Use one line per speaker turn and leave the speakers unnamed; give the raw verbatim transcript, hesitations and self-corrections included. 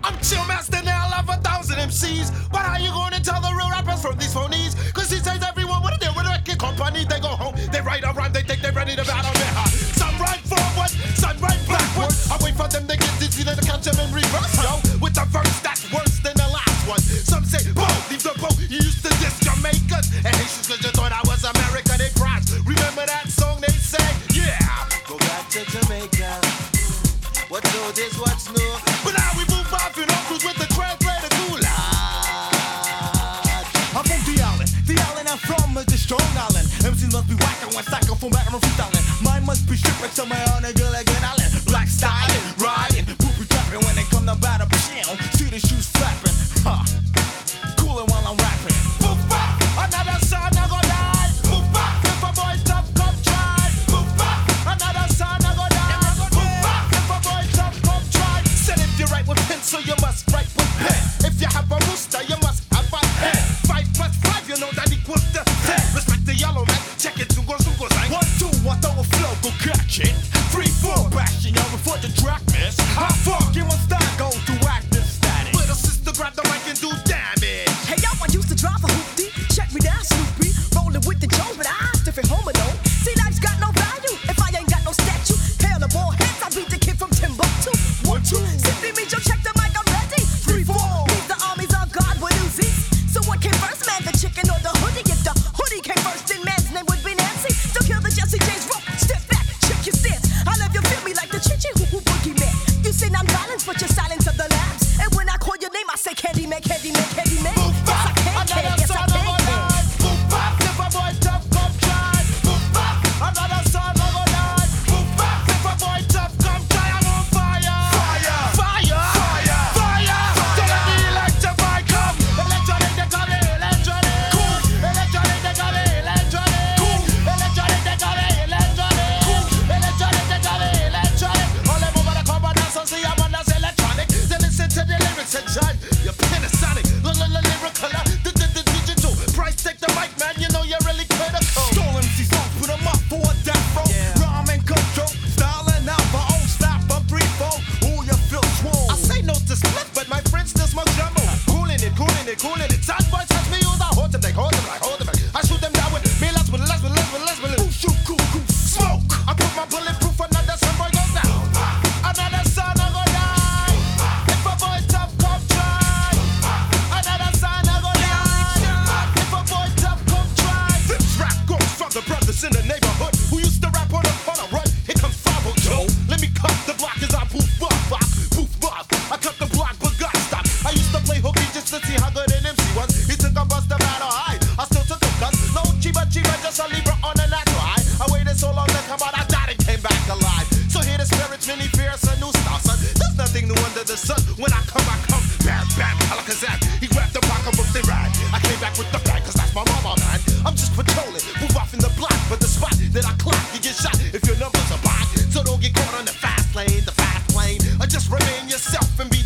I'm chill master now, I love a thousand M Cs. But how you gonna tell the real rappers from these phonies? Cause he says everyone wanna deal with a record company. They go home, they write a rhyme, they think they're ready to battle me. Huh? Some rhyme forward, some rhyme backward. I wait for them to get dizzy, then to catch them in reverse, yo. With the verse that's worse than the last one. Some say, Bo, leave the boat, you used to diss Jamaicans and Haitians cause you thought I was American in crimes. Remember that song they say? Yeah,
go back to Jamaica. What's new, this what's new.
But now we move off and on cruise with the translator cool.
I'm from the island, the island I'm from is the strong island. M Cs must be whacking when psycho from back, I'm freestyling. Mine must be stripped like somewhere on a good like an island. Black styling, riding, poopy trapping when they come to battle. See the shoes flapping, huh? Coolin' while I'm rapping.
Poof pop, another son I go die. Poof pop, if a boy tough come try. Poof pop, another son I go die. Poof pop, if a boy tough come try. Said if you write with pencil, you must write with pen. If you have a rooster, you must have a pen. Five plus five, you know that equals the ten. Respect the yellow man, check it, zungo zungo zang.
One, two, I throw a flow, go catch it. Three, four, bashing y'all before the track miss. How far can one style go to act this static?
Little sister grab the mic and do damage.
Hey yo, I used to drive a hoopty. Check me down, Snoopy. Rolling with the Jones, but I different home alone. See, life's got no value if I ain't got no statue. Hail the ball heads, I beat the kid from Timbuktu. One, two, simply means you check the mic, I'm ready. Three, four, means the armies of God with Uzis. So what came first, man, the chicken or the hoodie? If the hoodie came first, then man's name would be Nancy. To kill the Jesse James rope, step back, check your stance. I love you, feel me like the chichi hoo hoo boogie man. You say I'm silence, but you're silence of the labs. And when I call your name, I say Candy Man, Candy Man, Candy Man.
Poof
Yes, I
pop,
can, can,
another
yes, I
son
can,
I go
can.
die. Poof pop, if a boy tough come try. Poof pop, another son I go die. Poof pop, if a boy tough come try. I'm on fire.
Fire,
Fire,
fire,
fire. Don't let me electrify, come. Electronic, they call it electronic.
Cool.
Electronic, they call it electronic.
Cool.
Electronic, they call it electronic.
Cool.
Electronic, they call it electronic. All them over the cover dance, so see I'm on that's electronic. Then listen to the lyrics and John, you're Panasonic. Lyrical, the the digital. Price take the mic, man. You know you're really critical.
Stolen M C songs, put 'em up for a death row.
Yeah.
Rhyme and control, styling out my own stop. I'm three, four, ooh, you feel swole.
I say no to split, but my friends still smoke jumbo. Cooling it, cooling it, cooling it. Sad boys touch me, use I hold them like, hold them like, hold them like. I shoot them down with me, less with less with less with less with
Ooh, shoot, cool, cool.
smoke. I put my bulletproof, another son boy goes down. Another son I go die. If a boy tough come try. Another son I go die. If a boy tough come try. This rap goes from the brothers in the neighborhood who used to rap on a on a run. Here comes five oh Joe. Let me cut the block as I poof bop bop, poof bop. I cut the block but got stopped. I used to play hooky just to see how good an M C was. He took a bust about a high. I still took a cuss. No chiba chiba, just a Libra on a natural high. I waited so long to come out, I died and came back alive. So here the spirits, many fears, a new star, son. There's nothing new under the sun. When I come, I come. Bam, bam, alakazam. He grabbed the pocketbook, they ran. I came back with the bag, cause that's my mama, man. I'm just patrolling, move off in the block. But the spot that I clock, you get shot if your numbers are bad. So don't get caught on the fast lane, the fast lane. Or just remain yourself and be